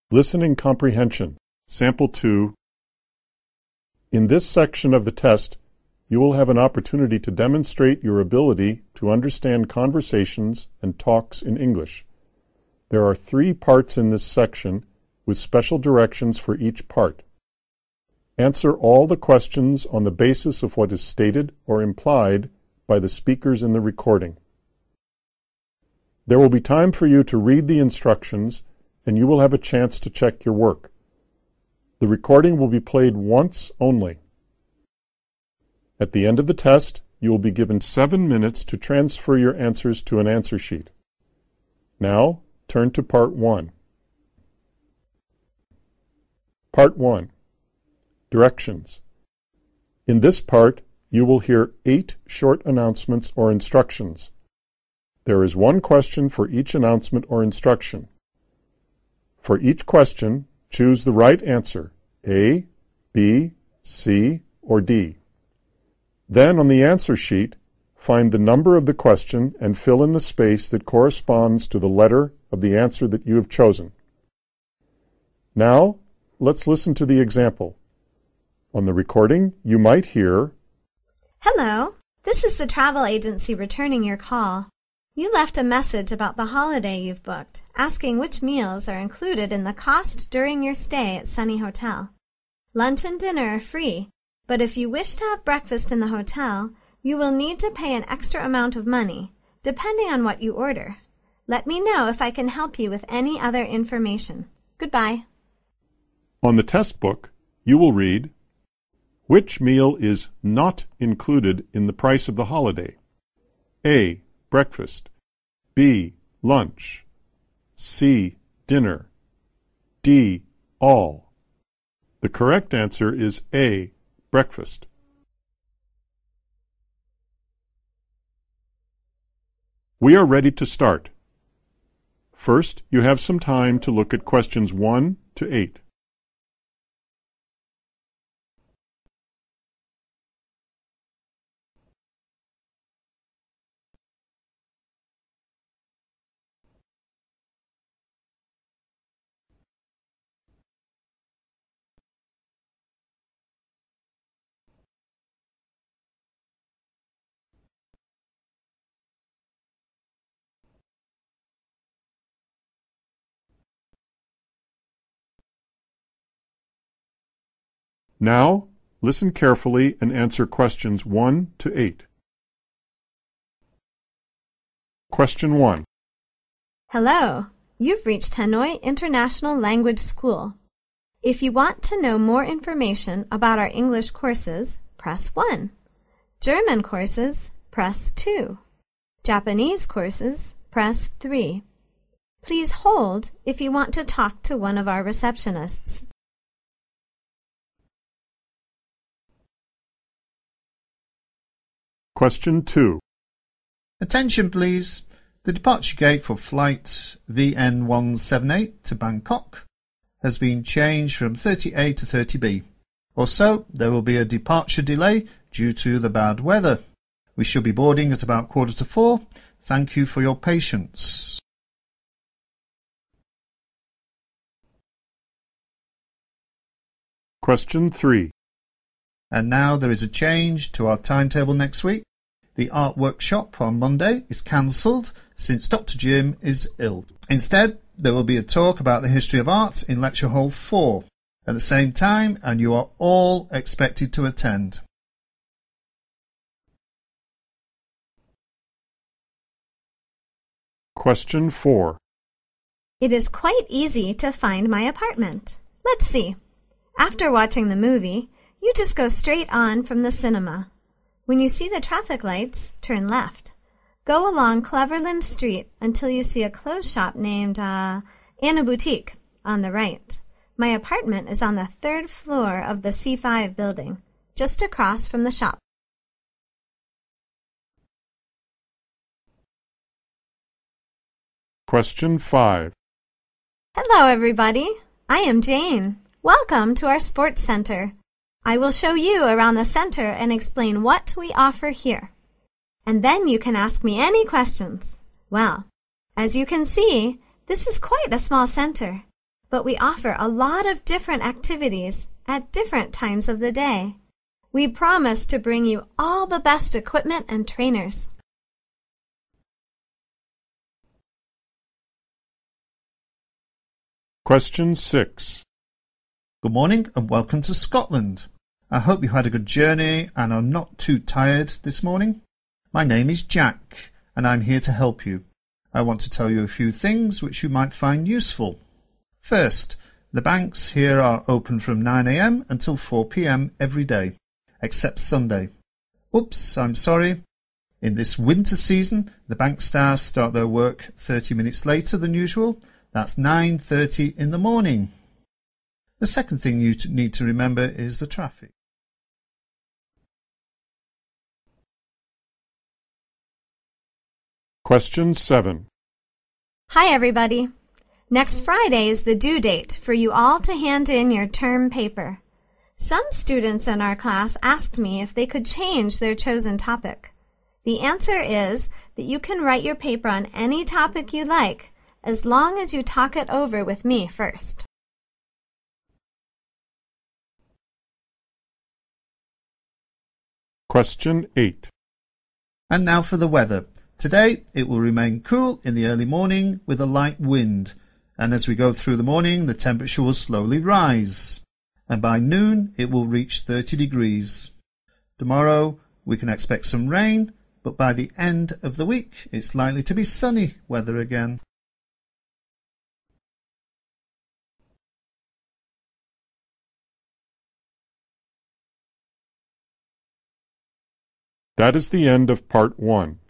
Listening Comprehension, Sample 2. In this section of the test, you will have an opportunity to demonstrate your ability to understand conversations and talks in English. There are 3 parts in this section, with special directions for each part. Answer all the questions on the basis of what is stated or implied by the speakers in the recording. There will be time for you to read the instructions, and you will have a chance to check your work. The recording will be played once only. At the end of the test, you will be given 7 minutes to transfer your answers to an answer sheet. Now, turn to Part 1. Part 1. Directions. In this part, you will hear 8 short announcements or instructions. There is 1 question for each announcement or instruction. For each question, choose the right answer, A, B, C, or D. Then on the answer sheet, find the number of the question and fill in the space that corresponds to the letter of the answer that you have chosen. Now, let's listen to the example. On the recording, you might hear, "Hello, this is the travel agency returning your call. You left a message about the holiday you've booked, asking which meals are included in the cost during your stay at Sunny Hotel. Lunch and dinner are free, but if you wish to have breakfast in the hotel, you will need to pay an extra amount of money, depending on what you order. Let me know if I can help you with any other information. Goodbye." On the test book, you will read, which meal is not included in the price of the holiday? A. Breakfast. B. Lunch. C. Dinner. D. All. The correct answer is A. Breakfast. We are ready to start. First, you have some time to look at questions 1 to 8. Now, listen carefully and answer questions 1 to 8. Question 1. Hello, you've reached Hanoi International Language School. If you want to know more information about our English courses, press 1. German courses, press 2. Japanese courses, press 3. Please hold if you want to talk to one of our receptionists. Question 2. Attention please. The departure gate for flight VN178 to Bangkok has been changed from 30A to 30B. Also, there will be a departure delay due to the bad weather. We should be boarding at about 3:45. Thank you for your patience. Question 3. And now there is a change to our timetable next week. The art workshop on Monday is cancelled since Dr. Jim is ill. Instead, there will be a talk about the history of art in Lecture Hall 4 at the same time, and you are all expected to attend. Question 4. It is quite easy to find my apartment. Let's see. After watching the movie, you just go straight on from the cinema. When you see the traffic lights, turn left. Go along Cleverland Street until you see a clothes shop named Anna Boutique on the right. My apartment is on the 3rd floor of the C5 building, just across from the shop. Question 5. Hello, everybody. I am Jane. Welcome to our sports center. I will show you around the center and explain what we offer here. And then you can ask me any questions. Well, as you can see, this is quite a small center. but we offer a lot of different activities at different times of the day. We promise to bring you all the best equipment and trainers. Question 6. Good morning and welcome to Scotland. I hope you had a good journey and are not too tired this morning. My name is Jack and I'm here to help you. I want to tell you a few things which you might find useful. First, the banks here are open from 9 a.m. until 4 p.m. every day, except Sunday. Oops, I'm sorry. In this winter season, the bank staff start their work 30 minutes later than usual. That's 9:30 in the morning. The second thing you need to remember is the traffic. Question 7. Hi, everybody. Next Friday is the due date for you all to hand in your term paper. Some students in our class asked me if they could change their chosen topic. The answer is that you can write your paper on any topic you like, as long as you talk it over with me first. Question 8. And now for the weather. Today it will remain cool in the early morning with a light wind, and as we go through the morning the temperature will slowly rise, and by noon it will reach 30 degrees. Tomorrow we can expect some rain, but by the end of the week it's likely to be sunny weather again. That is the end of Part 1.